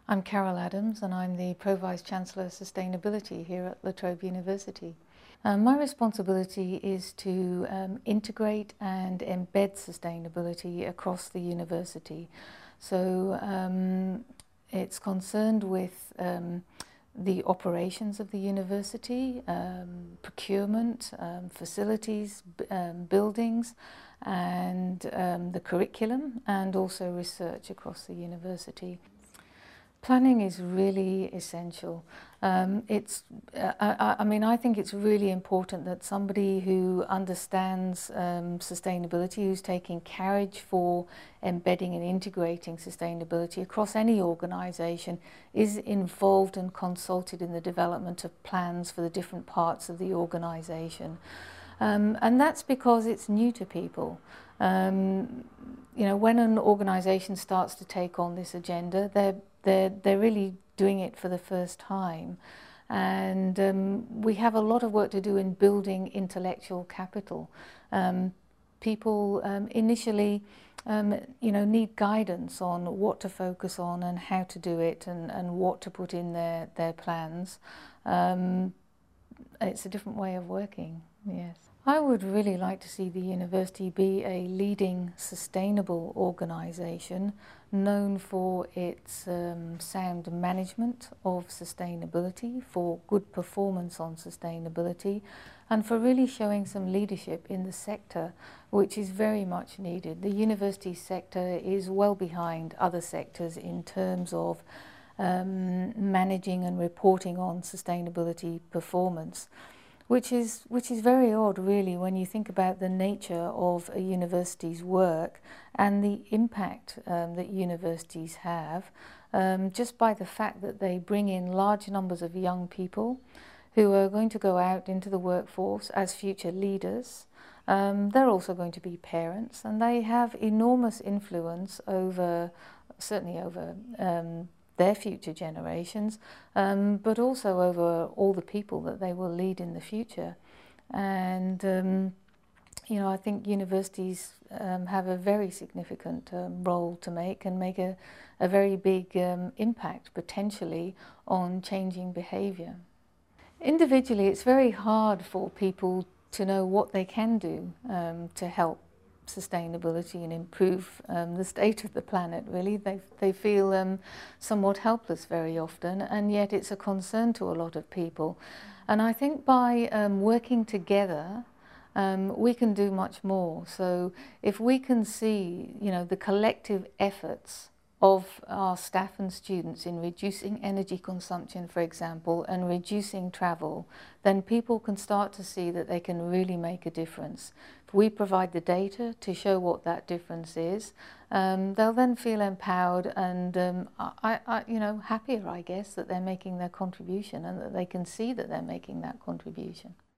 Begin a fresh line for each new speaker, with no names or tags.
I'm Carol Adams and I'm the Pro Vice Chancellor of Sustainability here at La Trobe University. My responsibility is to integrate and embed sustainability across the university. So it's concerned with the operations of the university, procurement, facilities, buildings, and the curriculum, and also research across the university. Planning is really essential. I think it's really important that somebody who understands sustainability, who's taking carriage for embedding and integrating sustainability across any organisation, is involved and consulted in the development of plans for the different parts of the organisation. And that's because it's new to people. You know, when an organisation starts to take on this agenda, they're really doing it for the first time, and we have a lot of work to do in building intellectual capital. People initially need guidance on what to focus on and how to do it, and what to put in their plans. It's a different way of working, yes. I would really like to see the university be a leading sustainable organisation known for its sound management of sustainability, for good performance on sustainability, and for really showing some leadership in the sector, which is very much needed. The university sector is well behind other sectors in terms of managing and reporting on sustainability performance. Which is very odd, really, when you think about the nature of a university's work and the impact that universities have, just by the fact that they bring in large numbers of young people who are going to go out into the workforce as future leaders. They're also going to be parents, and they have enormous influence over, certainly over their future generations, but also over all the people that they will lead in the future. And I think universities have a very significant role to make, and make a very big impact potentially on changing behaviour. Individually, it's very hard for people to know what they can do to help sustainability and improve the state of the planet, really. They feel somewhat helpless very often, and yet it's a concern to a lot of people. And I think by working together, we can do much more. So if we can see, the collective efforts of our staff and students in reducing energy consumption, for example, and reducing travel, then people can start to see that they can really make a difference. If we provide the data to show what that difference is, they'll then feel empowered and happier, I guess, that they're making their contribution, and that they can see that they're making that contribution.